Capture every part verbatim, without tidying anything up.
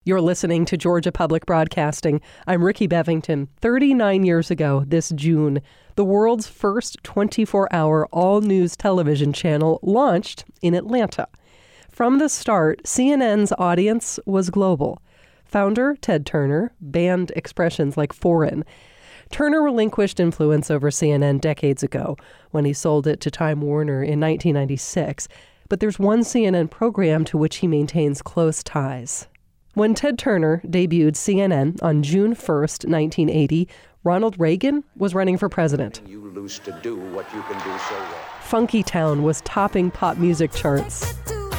You're listening to Georgia Public Broadcasting. I'm Ricky Bevington. thirty-nine years ago this June, the world's first twenty-four hour all-news television channel launched in Atlanta. From the start, C N N's audience was global. Founder Ted Turner banned expressions like foreign. Turner relinquished influence over C N N decades ago when he sold it to Time Warner in nineteen ninety-six. But there's one C N N program to which he maintains close ties. When Ted Turner debuted C N N on June first, nineteen eighty, Ronald Reagan was running for president. You lose to do what you can do so well. Funky Town was topping pop music charts.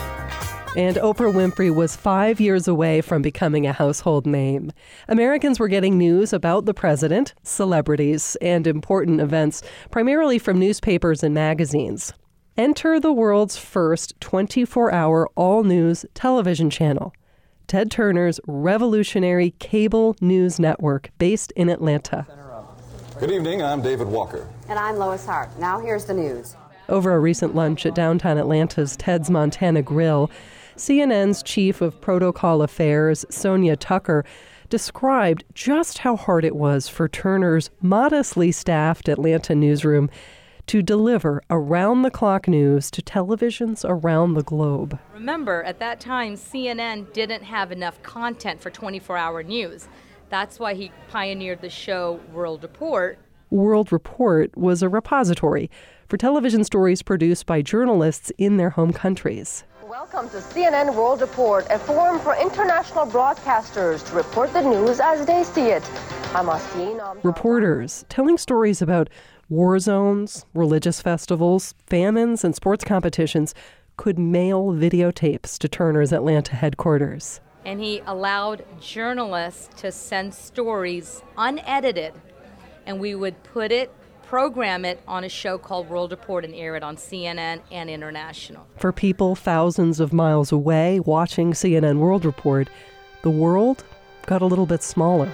And Oprah Winfrey was five years away from becoming a household name. Americans were getting news about the president, celebrities, and important events, primarily from newspapers and magazines. Enter the world's first twenty-four hour all-news television channel, Ted Turner's revolutionary cable news network based in Atlanta. Good evening, I'm David Walker. And I'm Lois Hart. Now here's the news. Over a recent lunch at downtown Atlanta's Ted's Montana Grill, C N N's chief of protocol affairs, Sonia Tucker, described just how hard it was for Turner's modestly staffed Atlanta newsroom to deliver around-the-clock news to televisions around the globe. Remember, at that time, C N N didn't have enough content for twenty-four hour news. That's why he pioneered the show World Report. World Report was a repository for television stories produced by journalists in their home countries. Welcome to C N N World Report, a forum for international broadcasters to report the news as they see it. I'm Austin. Reporters telling stories about war zones, religious festivals, famines, and sports competitions could mail videotapes to Turner's Atlanta headquarters. And he allowed journalists to send stories unedited, and we would put it, program it on a show called World Report and air it on C N N and international. For people thousands of miles away watching C N N World Report, the world got a little bit smaller.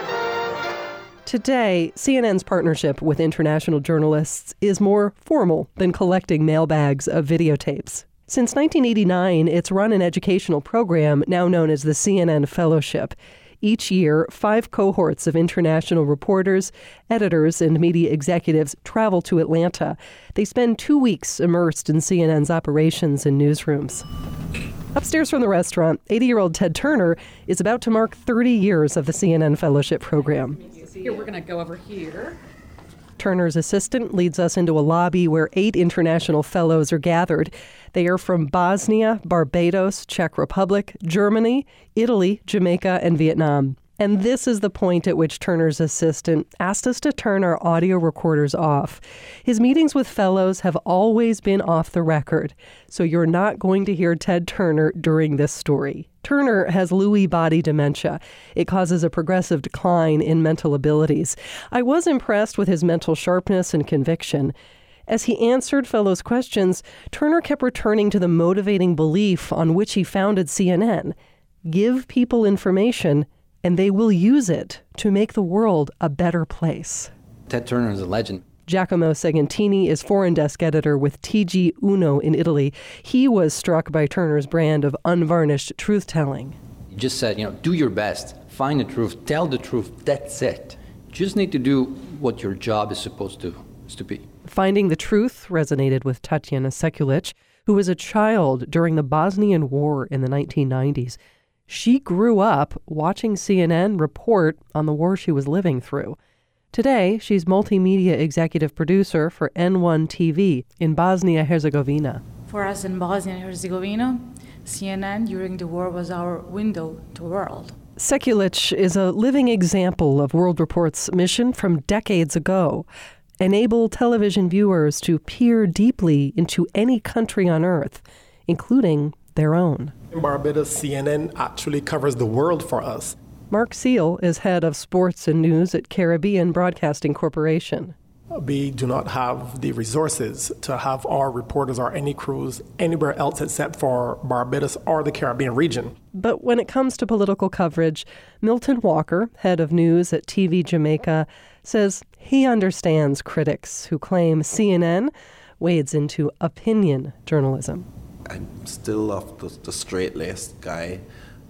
Today, C N N's partnership with international journalists is more formal than collecting mailbags of videotapes. Since nineteen eighty-nine, it's run an educational program now known as the C N N Fellowship. Each year, five cohorts of international reporters, editors, and media executives travel to Atlanta. They spend two weeks immersed in C N N's operations and newsrooms. Upstairs from the restaurant, eighty-year-old Ted Turner is about to mark thirty years of the C N N Fellowship program. Here, we're going to go over here. Turner's assistant leads us into a lobby where eight international fellows are gathered. They are from Bosnia, Barbados, Czech Republic, Germany, Italy, Jamaica, and Vietnam. And this is the point at which Turner's assistant asked us to turn our audio recorders off. His meetings with fellows have always been off the record, so you're not going to hear Ted Turner during this story. Turner has Lewy body dementia. It causes a progressive decline in mental abilities. I was impressed with his mental sharpness and conviction. As he answered fellows' questions, Turner kept returning to the motivating belief on which he founded C N N. Give people information, and they will use it to make the world a better place. Ted Turner is a legend. Giacomo Segantini is foreign desk editor with T G Uno in Italy. He was struck by Turner's brand of unvarnished truth-telling. He just said, you know, do your best, find the truth, tell the truth, that's it. You just need to do what your job is supposed to, is to be. Finding the truth resonated with Tatjana Sekulic, who was a child during the Bosnian War in the nineteen nineties. She grew up watching C N N report on the war she was living through. Today, she's multimedia executive producer for N one T V in Bosnia-Herzegovina. For us in Bosnia-Herzegovina, C N N during the war was our window to the world. Sekulic is a living example of World Report's mission from decades ago. Enable television viewers to peer deeply into any country on Earth, including their own. In Barbados, C N N actually covers the world for us. Mark Seal is head of sports and news at Caribbean Broadcasting Corporation. We do not have the resources to have our reporters or any crews anywhere else except for Barbados or the Caribbean region. But when it comes to political coverage, Milton Walker, head of news at T V Jamaica, says he understands critics who claim C N N wades into opinion journalism. I'm still of the, the straight-laced guy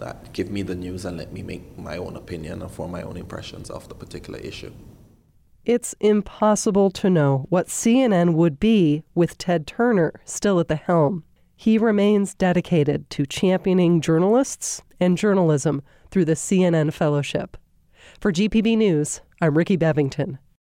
that. Give me the news and let me make my own opinion and form my own impressions of the particular issue. It's impossible to know what C N N would be with Ted Turner still at the helm. He remains dedicated to championing journalists and journalism through the C N N Fellowship. For G P B News, I'm Ricky Bevington.